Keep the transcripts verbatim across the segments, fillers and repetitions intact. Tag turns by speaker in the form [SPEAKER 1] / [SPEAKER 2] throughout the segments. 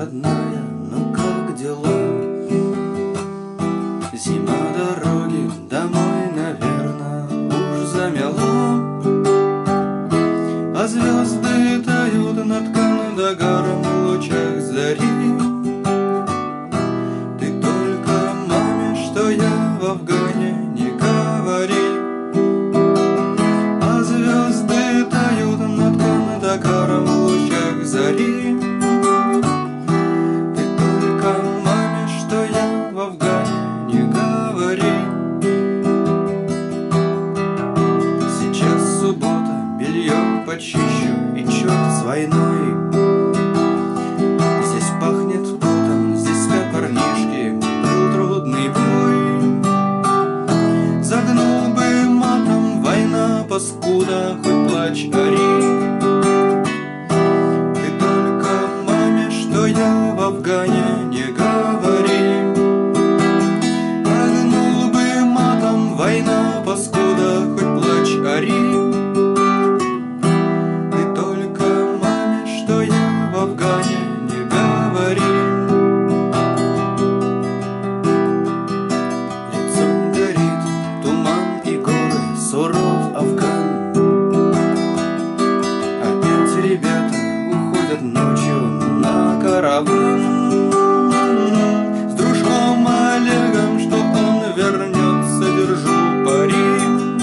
[SPEAKER 1] родная, ну как дела? Зима, дороги домой, наверно, уж замела, а звезды тают над Кандагаром в лучах зари. Ты только маме, что я в Афгане, не говори, а звезды тают над Кандагаром в лучах зари. Ты только маме, что я в Афгане, не говори. Сейчас суббота, белье почищу, и черт с войной. Здесь пахнет потом, здесь спят парнишки, был трудный бой. Загнул бы матом, война паскуда, хоть плачь, ори. Ты только маме, что я в Афгане, не говори. Загнул бы матом, война паскуда, хоть плачь, ори. Ты только маме, что я в Афгане, не говори. Лицом горит туман и горы, суров Афган. Опять ребята уходят ночью на караван. С дружком Олегом, что он вернется, держу пари.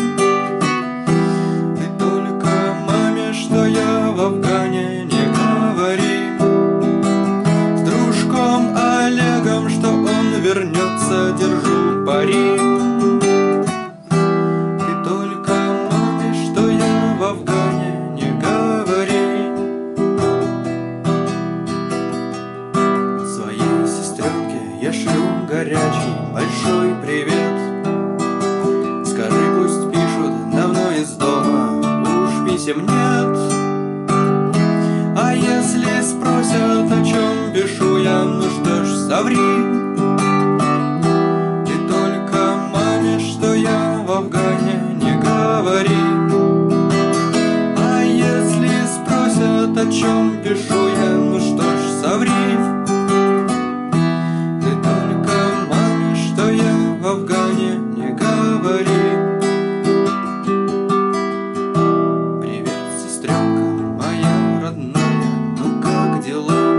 [SPEAKER 1] Ты только маме, что я в Афгане, не говори. С дружком Олегом, что он вернется, держу пари. Ты только маме, что я в Афгане, не говори. Своей сестренке я шлю горячий большой привет. Скажи, пусть пишут давно из дома, уж писем нет. А если спросят, о чем пишу я, ну что ж, соври. Ты только маме, что я в Афгане, не говори. А если спросят, о чем пишу я, ну что ж, соври. Ты только маме, что я в Афгане, не говори. Привет, сестренка моя родная, ну как дела?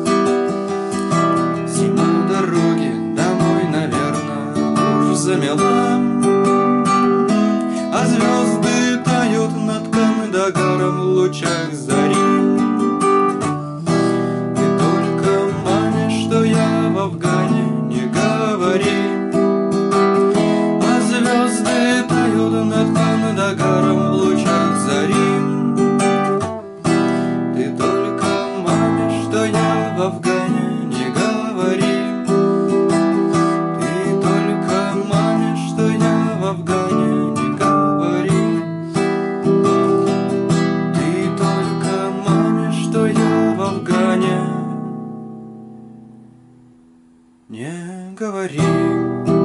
[SPEAKER 1] Зима, дороги домой, наверно, уж замела, а звезды тают над Кандагаром в лучах зари. Ты только маме, что я в Афгане, не говори, а звезды тают над Кандагаром в лучах зари. Ты только маме, что я в Афгане, не говори. Ты только маме, что я в Афгане, не говори. Ты только маме, что я в Афгане, не говори.